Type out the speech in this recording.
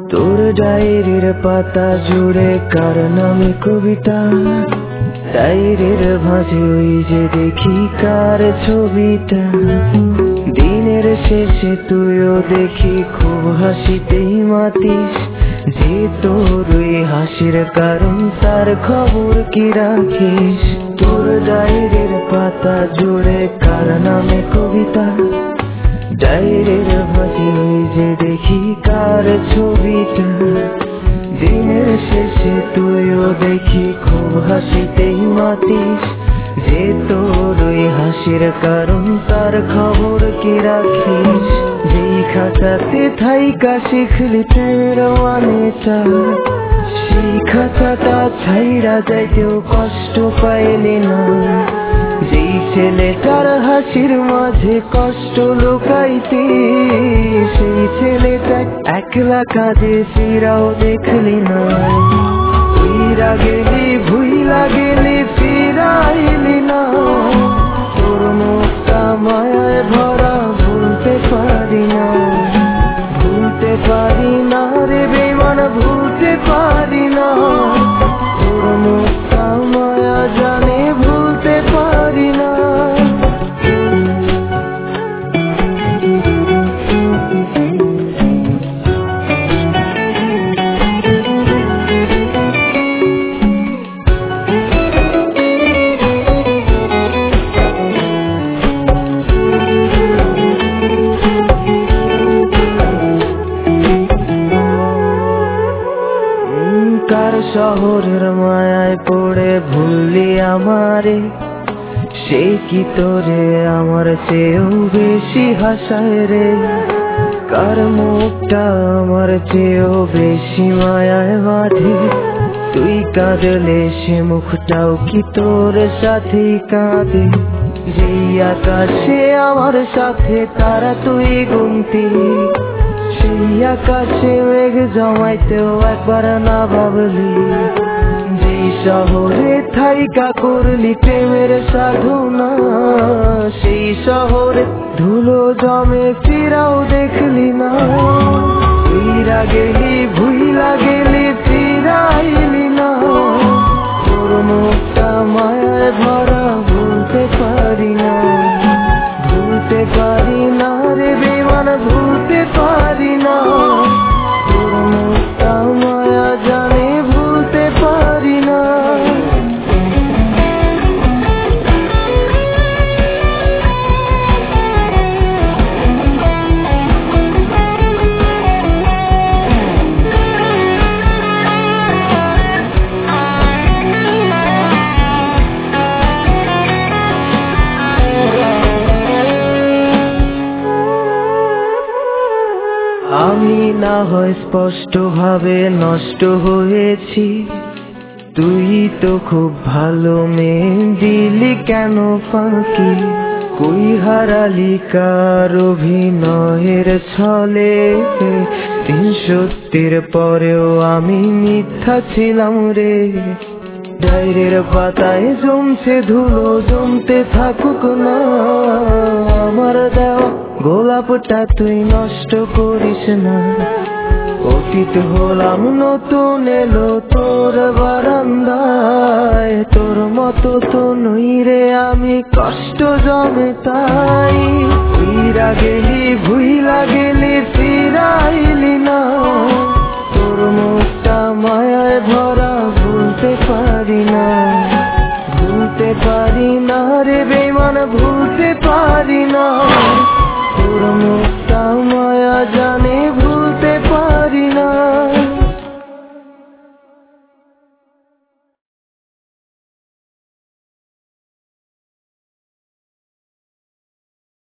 তোর ডায়েরির পাতা জুড়ে কার নামে কবিতা, ডায়েরির ভাঁজে ওই যে দেখি কার ছবিটা। দিনের শেষে তুইও দেখি খুব হাসিতেই মাতিস, যে তোর ওই হাসির কারণ তার খবর কি রাখিস। তোর ডায়েরির পাতা জুড়ে কার নামে কবিতা, ডায়েরির ভাঁজে ওই যে দেখি কার ছবিটা। দিনের শেষে তুইও দেখি খুব হাসিতেই মাতিস, যে তোর ওই হাসির কারণ তার খবর কি রাখিস। যেই খাতাতে থাইকা শিখলি প্রেমের মানেটা, সেই খাতাটা ছাইরা যাইতেও কষ্ট পাইলি না। যেই ছেলেটার হাসির মাঝে কষ্ট লুকাইতি, সেই ছেলেটা একলা কাঁদে ফিরাও দেখলি না। ফিরা গেলি ভুইলা গেলি ফিরাইলি না, তোর মুখটা মায়ায় ভরা ভুলতে পারি না। ভুলতে পারি না রে বেমান, ভুলতে পারি না। তোর মুখটা মায়া জানে ভুলতে পারি না। কার শহরের মায়ায় পড়ে ভুললি আমারে, সে কি তোরে আমার চেয়েও বেশি হাসায় রে। কার মুখটা আমার চেয়েও বেশি মায়ায় বাঁধে, তুই কাঁদলে সে মুখটাও কি তোর সাথে কাঁদে। যেই আকাশে আমার সাথে তারা তুই গুনতি, সেই আকাশে মেঘ জমাইতেও একবার না ভাবলি। যেই শহরে থাইকা করলি প্রেমের সাধনা, সেই শহরে ধুলো জমে ফিরাও দেখলি না। ফিরা গেলি ভুইলা গেলি ফিরাইলি না, তোর মুখটা মায়ায় ভরা ভুলতে পারি না। ভুলতে পারি না রে বেমান, ভুলতে পারি না। তোর মুখটা মায়া জানে ভুলতে পারি না। আমি না হয় স্পষ্ট ভাবে নষ্ট হয়েছি, তুই তো খুব ভালো মেয়ে, দিলি কেন ফাঁকি। কই হারালি কার অভিনয়ের ছলে, সত্যির পরেও আমি মিথ্যা ছিলাম রে। ডায়েরির পাতায় জমছে ধুলো, জমতে থাকুক না। আমার দেওয়া গোলাপটা তুই নষ্ট করিস না। অতীত হলাম নতুন এলো তোর বারান্দায়, তোর মতো তো নই রে আমি, কষ্ট জমে তাই। ফিরা গেলি ভুই